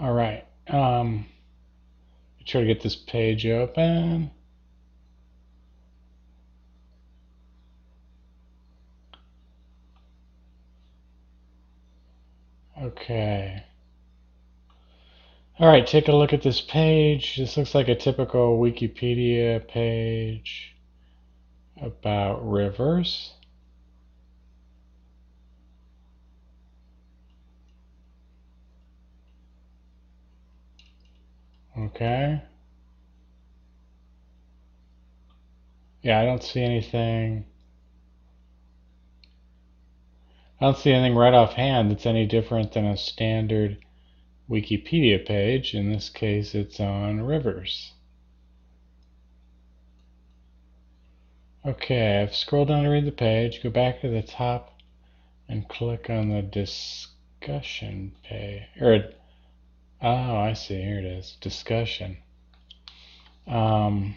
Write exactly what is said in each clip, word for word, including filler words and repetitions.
All right. Um, try to get this page open. Okay. All right, take a look at this page. This looks like a typical Wikipedia page about rivers. Okay. Yeah, I don't see anything. I don't see anything right offhand that's any different than a standard Wikipedia page. In this case, it's on rivers. Okay, I've scrolled down to read the page. Go back to the top and click on the discussion page. Or, oh, I see. Here it is. Discussion. Um,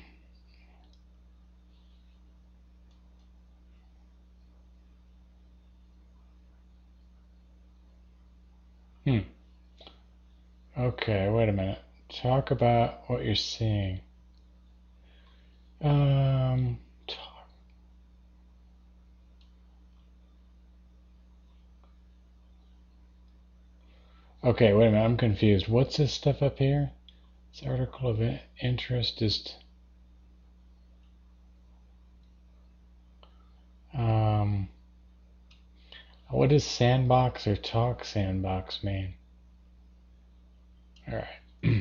hmm. Okay, wait a minute. Talk about what you're seeing. Um, talk. Okay, wait a minute. I'm confused. What's this stuff up here? This article of interest is. Um, what does sandbox or talk sandbox mean? All right.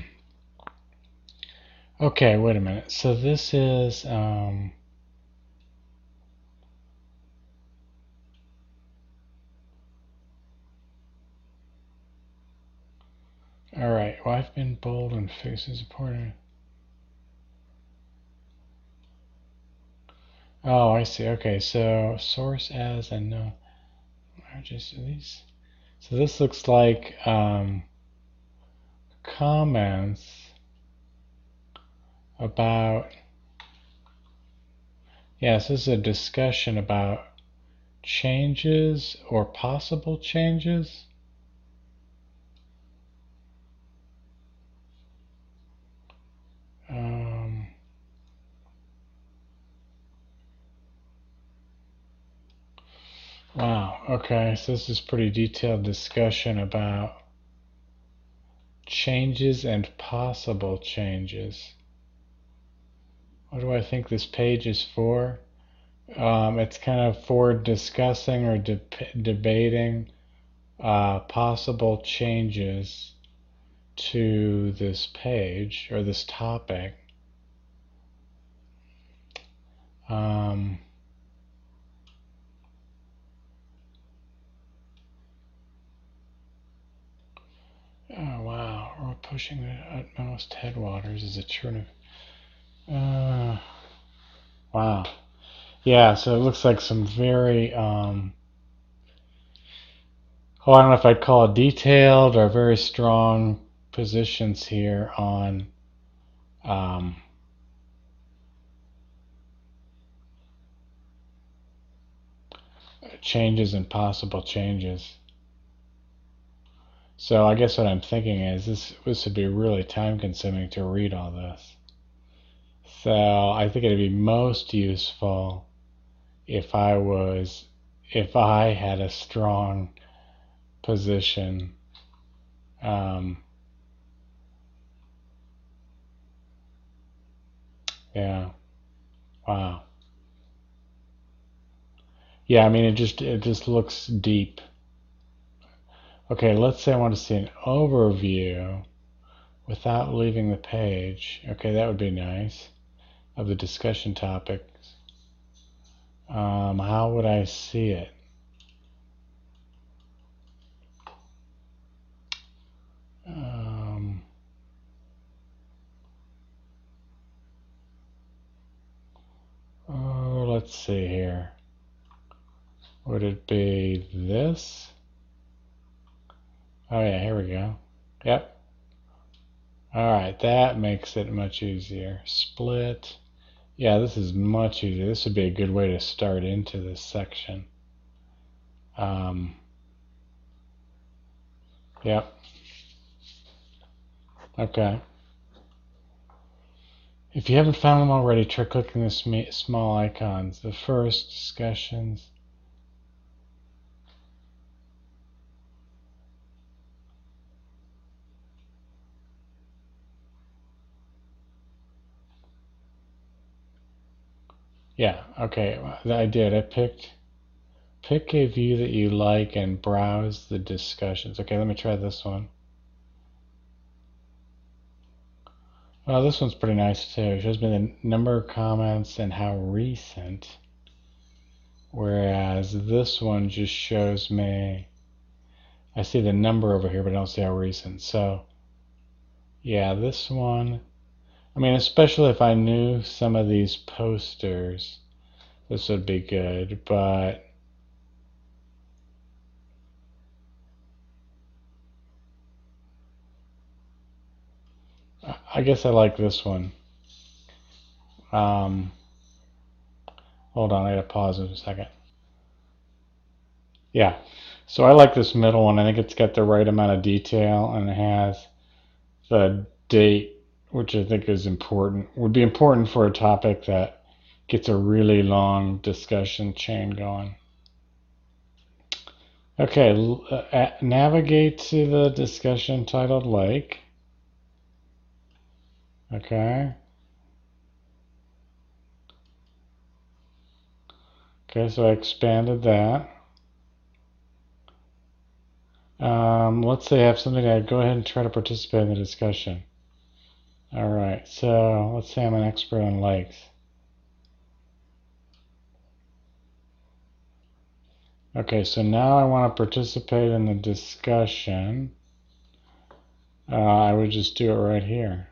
Okay, wait a minute. So this is. Um, all right. Well, I've been bold and faces important. Oh, I see. Okay, so source as and no. Just these. So this looks like um, comments about. Yes, this is a discussion about changes or possible changes. Um, wow. Okay, so this is pretty detailed discussion about changes and possible changes. What do I think this page is for? Um, it's kind of for discussing or de debating uh, possible changes to this page or this topic. Um, oh wow, we're pushing the utmost headwaters as a churn of. Uh, wow. Yeah, so it looks like some very. Um, oh, I don't know if I'd call it detailed or very strong positions here on. Um, changes and possible changes. So I guess what I'm thinking is this this would be really time consuming to read all this. So I think it'd be most useful if I was if I had a strong position. Um, yeah. Wow. Yeah, I mean it just it just looks deep. Okay, let's say I want to see an overview without leaving the page. Okay, that would be nice. Of the discussion topics. Um, how would I see it? Um, oh, let's see here. Would it be this? Oh yeah, here we go. Yep. All right, that makes it much easier. Split. Yeah, this is much easier. This would be a good way to start into this section. Um, yep. Okay. If you haven't found them already, try clicking the small icons. The first, discussions. Yeah, okay, I did. I picked pick a view that you like and browse the discussions. Okay, let me try this one. Well, this one's pretty nice too. It shows me the number of comments and how recent. Whereas this one just shows me, I see the number over here, but I don't see how recent. So, yeah, this one, I mean, especially if I knew some of these posters, this would be good, but I guess I like this one. Um, hold on, I gotta pause in a second. Yeah, so I like this middle one. I think it's got the right amount of detail and it has the date, which I think is important, would be important for a topic that gets a really long discussion chain going. Okay, uh, navigate to the discussion titled Lake. Okay. Okay, so I expanded that. Um, let's say I have something that I go ahead and try to participate in the discussion. All right, so let's say I'm an expert on lakes. Okay, so now I want to participate in the discussion. Uh, I would just do it right here.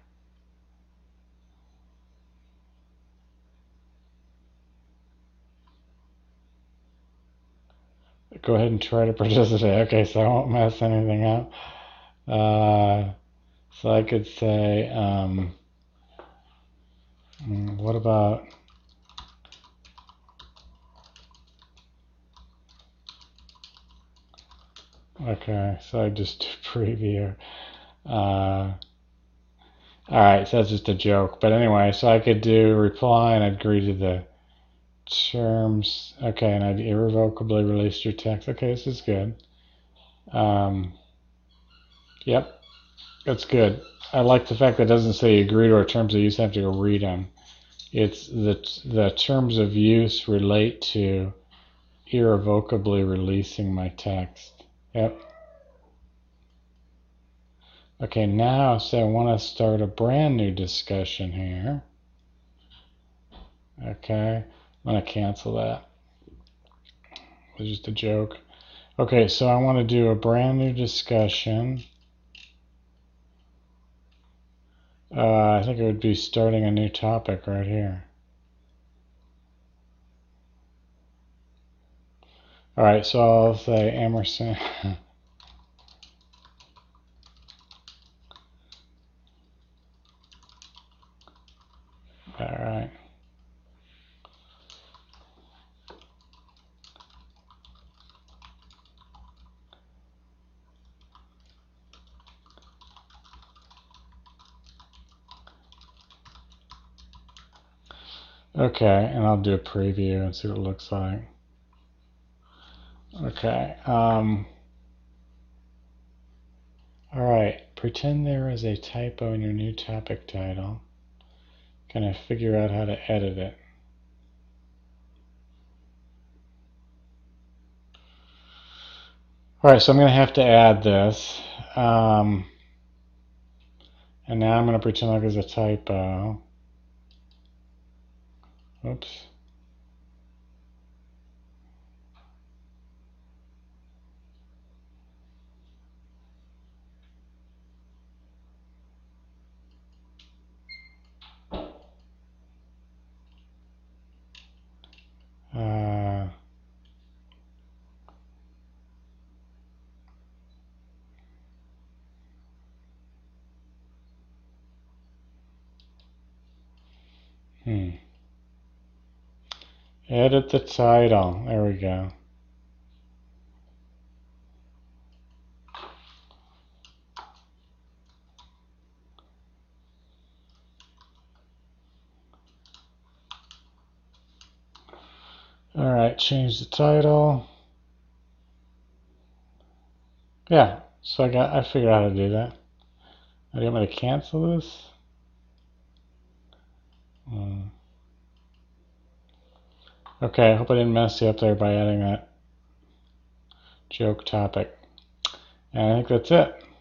Go ahead and try to participate. Okay, so I won't mess anything up. Uh, so I could say, um, what about, okay, so I just preview. Uh, all right, so that's just a joke. But anyway, so I could do reply and I'd agree to the terms. Okay, and I'd irrevocably release your text. Okay, this is good. Um, yep, that's good. I like the fact that it doesn't say agree to our terms of use. I have to go read them. It's the the terms of use relate to irrevocably releasing my text. Yep. Okay, now so I want to start a brand new discussion here. Okay, I'm going to cancel that. It was just a joke. Okay, so I want to do a brand new discussion. Uh, I think it would be starting a new topic right here. All right, so I'll say Emerson. All right. Okay, and I'll do a preview and see what it looks like. Okay. Um, all right. Pretend there is a typo in your new topic title. Can I figure out how to edit it? All right, so I'm going to have to add this. Um, and now I'm going to pretend like there's a typo. Oops. Uh, hmm. Edit the title. There we go. All right, change the title. Yeah, so I got I figured out how to do that. Are you want me to cancel this? Hmm. Okay, I hope I didn't mess you up there by adding that joke topic. And I think that's it.